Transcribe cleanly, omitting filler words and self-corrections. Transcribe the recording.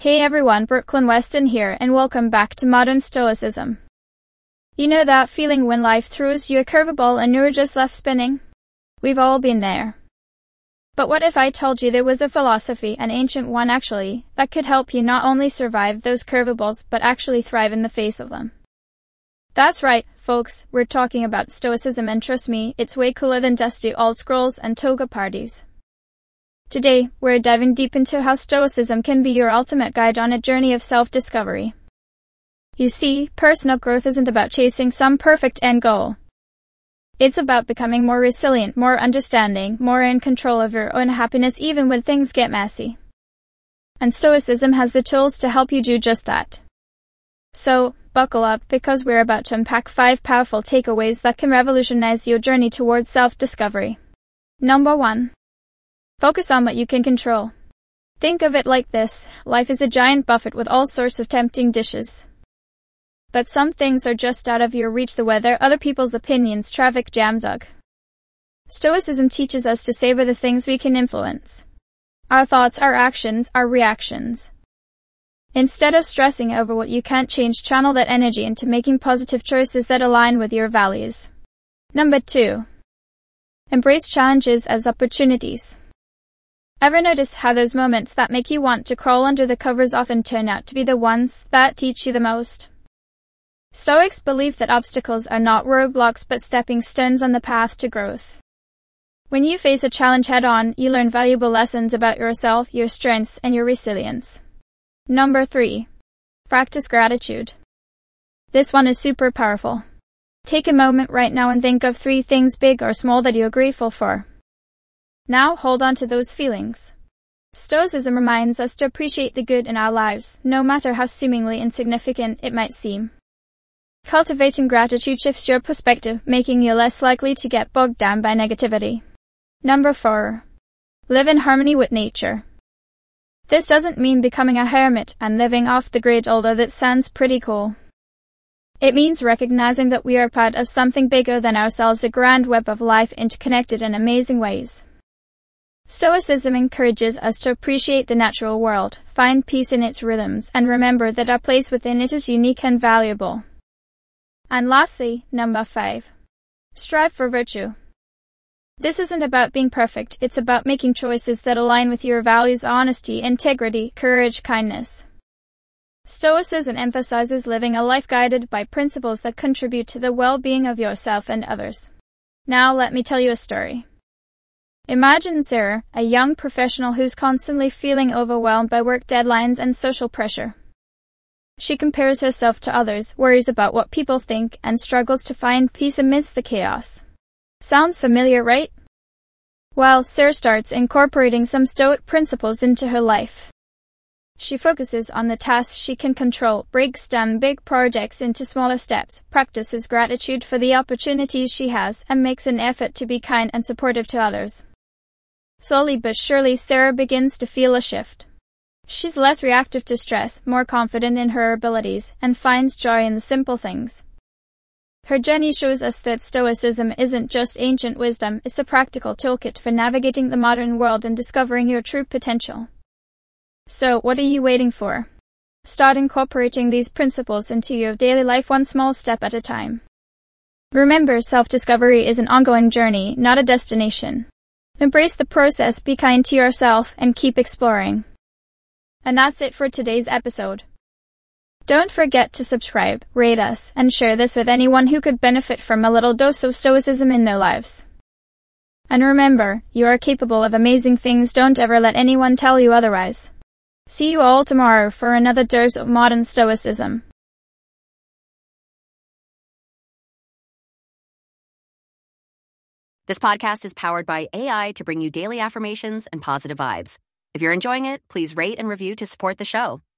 Hey everyone, Brooklyn Weston here, and welcome back to Modern Stoicism. You know that feeling when life throws you a curveball and you're just left spinning? We've all been there. But what if I told you there was a philosophy, an ancient one actually, that could help you not only survive those curveballs but actually thrive in the face of them? That's right, folks, we're talking about Stoicism, and trust me, it's way cooler than dusty old scrolls and toga parties. Today, we're diving deep into how Stoicism can be your ultimate guide on a journey of self-discovery. You see, personal growth isn't about chasing some perfect end goal. It's about becoming more resilient, more understanding, more in control of your own happiness even when things get messy. And Stoicism has the tools to help you do just that. So, buckle up because we're about to unpack 5 powerful takeaways that can revolutionize your journey towards self-discovery. Number 1. Focus on what you can control. Think of it like this: life is a giant buffet with all sorts of tempting dishes. But some things are just out of your reach: the weather, other people's opinions, traffic jams, ugh. Stoicism teaches us to savor the things we can influence. Our thoughts, our actions, our reactions. Instead of stressing over what you can't change, channel that energy into making positive choices that align with your values. Number 2. Embrace challenges as opportunities. Ever notice how those moments that make you want to crawl under the covers often turn out to be the ones that teach you the most? Stoics believe that obstacles are not roadblocks but stepping stones on the path to growth. When you face a challenge head-on, you learn valuable lessons about yourself, your strengths, and your resilience. Number 3. Practice gratitude. This one is super powerful. Take a moment right now and think of 3 things, big or small, that you're grateful for. Now hold on to those feelings. Stoicism reminds us to appreciate the good in our lives, no matter how seemingly insignificant it might seem. Cultivating gratitude shifts your perspective, making you less likely to get bogged down by negativity. Number 4. Live in harmony with nature. This doesn't mean becoming a hermit and living off the grid, although that sounds pretty cool. It means recognizing that we are part of something bigger than ourselves, a grand web of life interconnected in amazing ways. Stoicism encourages us to appreciate the natural world, find peace in its rhythms, and remember that our place within it is unique and valuable. And lastly, number 5. Strive for virtue. This isn't about being perfect, it's about making choices that align with your values: honesty, integrity, courage, kindness. Stoicism emphasizes living a life guided by principles that contribute to the well-being of yourself and others. Now let me tell you a story. Imagine Sarah, a young professional who's constantly feeling overwhelmed by work deadlines and social pressure. She compares herself to others, worries about what people think, and struggles to find peace amidst the chaos. Sounds familiar, right? Well, Sarah starts incorporating some Stoic principles into her life. She focuses on the tasks she can control, breaks down big projects into smaller steps, practices gratitude for the opportunities she has, and makes an effort to be kind and supportive to others. Slowly but surely, Sarah begins to feel a shift. She's less reactive to stress, more confident in her abilities, and finds joy in the simple things. Her journey shows us that Stoicism isn't just ancient wisdom, it's a practical toolkit for navigating the modern world and discovering your true potential. So, what are you waiting for? Start incorporating these principles into your daily life, one small step at a time. Remember, self-discovery is an ongoing journey, not a destination. Embrace the process, be kind to yourself, and keep exploring. And that's it for today's episode. Don't forget to subscribe, rate us, and share this with anyone who could benefit from a little dose of Stoicism in their lives. And remember, you are capable of amazing things. Don't ever let anyone tell you otherwise. See you all tomorrow for another dose of modern Stoicism. This podcast is powered by AI to bring you daily affirmations and positive vibes. If you're enjoying it, please rate and review to support the show.